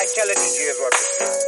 tell the DJs what to say.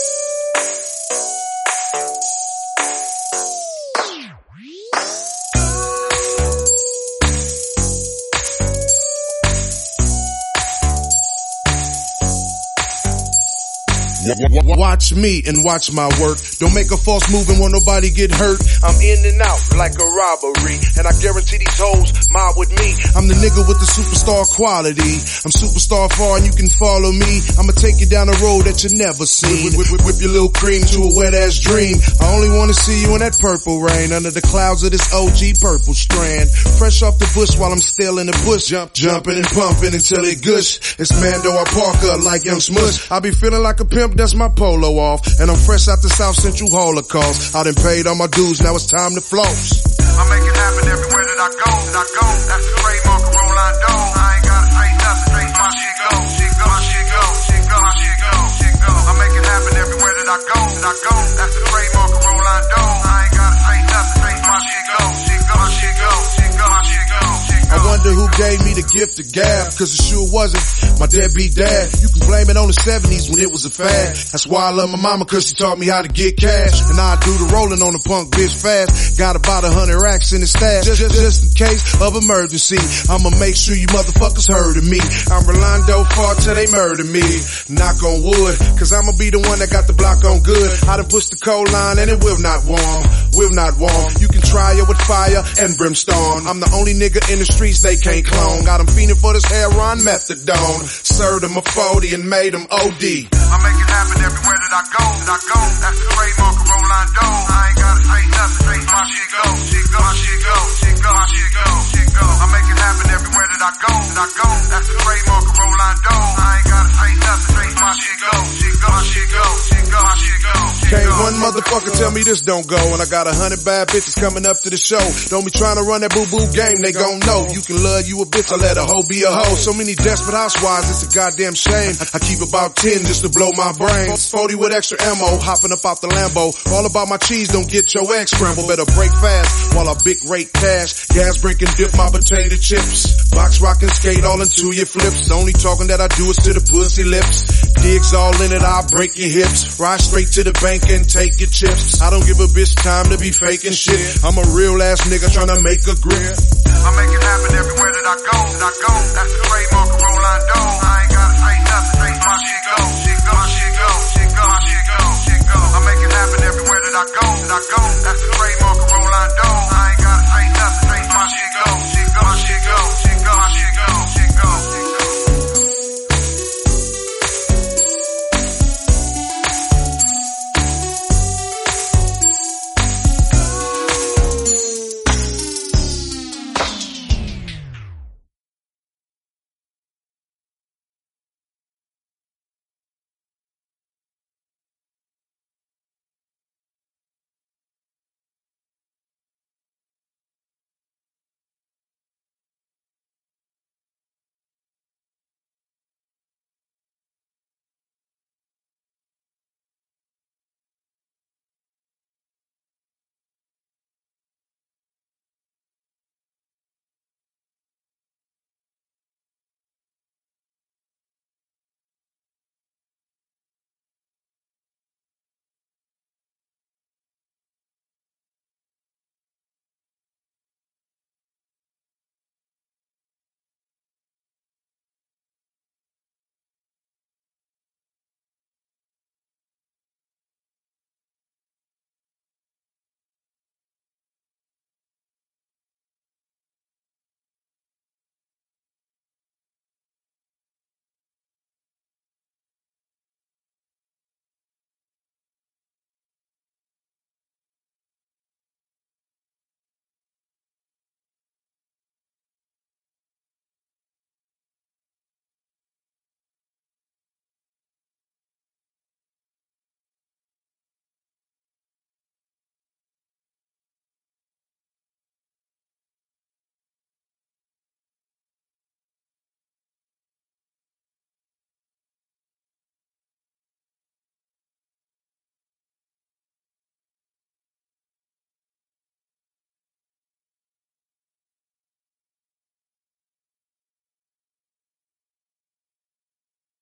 Watch me and watch my work. Don't make a false move and won't nobody get hurt. I'm in and out like a robbery, and I guarantee these hoes mob with me. I'm the nigga with the superstar quality. I'm superstar far and you can follow me. I'ma take you down a road that you never seen. Whip your little cream to a wet ass dream. I only wanna see you in that purple rain, under the clouds of this OG purple strand. Fresh off the bush while I'm still in the bush, jumping and pumping until it gush. It's Mando, I park up like Young Smush. I be feeling like a pimp, that's my polo off, and I'm fresh out the South Central Holocaust. I done paid all my dues, now it's time to floss. I make it happen everywhere that I go. That's the trademark of Rolando. I ain't gotta say nothing. My shit go, my shit go, my shit go, I make it happen everywhere that I go. That's the trademark of Rolando. I ain't gotta say nothing. My shit go, my shit go, my shit go. I wonder who gave me the gift of gab, cause it sure wasn't my deadbeat dad. You can blame it on the 70s when it was a fad. That's why I love my mama, cause she taught me how to get cash. And I do the rolling on the punk bitch fast. Got about 100 racks in the stash, just in case of emergency. I'ma make sure you motherfuckers heard of me. I'm Rolando far till they murder me. Knock on wood, cause I'ma be the one that got the block on good. I done pushed the cold line and it will not warm. You can try it with fire and brimstone. I'm the only nigga in the streets they can't clone. Got them fiending for this heroin methadone. Served them a 40 and made them OD. I make it happen everywhere that I go. That's the trademark of Rolando. I ain't gotta say nothing. My shit go, my shit go, my shit go. I make it happen everywhere that I go. That's the trademark of Rolando. I ain't gotta say nothing. My shit go, my shit go, my shit go. Can't one motherfucker tell me this don't go. And I got 100 bad bitches coming up to the show. Don't be trying to run that boo-boo game, they gon' know. You can love you a bitch, I let a hoe be a hoe. So many desperate housewives, it's a goddamn shame. I keep about 10 just to blow my brains. 40 with extra ammo, hopping up out the Lambo. All about my cheese, don't get your eggs scrambled. Better break fast while I big rate cash. Gas break and dip my potato chips. Box rock and skate all into your flips. The only talking that I do is to the pussy lips. Digs all in it, I'll break your hips. Ride straight to the bank and take your chips. I don't give a bitch time to be faking shit. I'm a real ass nigga tryna make a grip. I make it happen everywhere that I go. That's the trademark of Rolando. I ain't gotta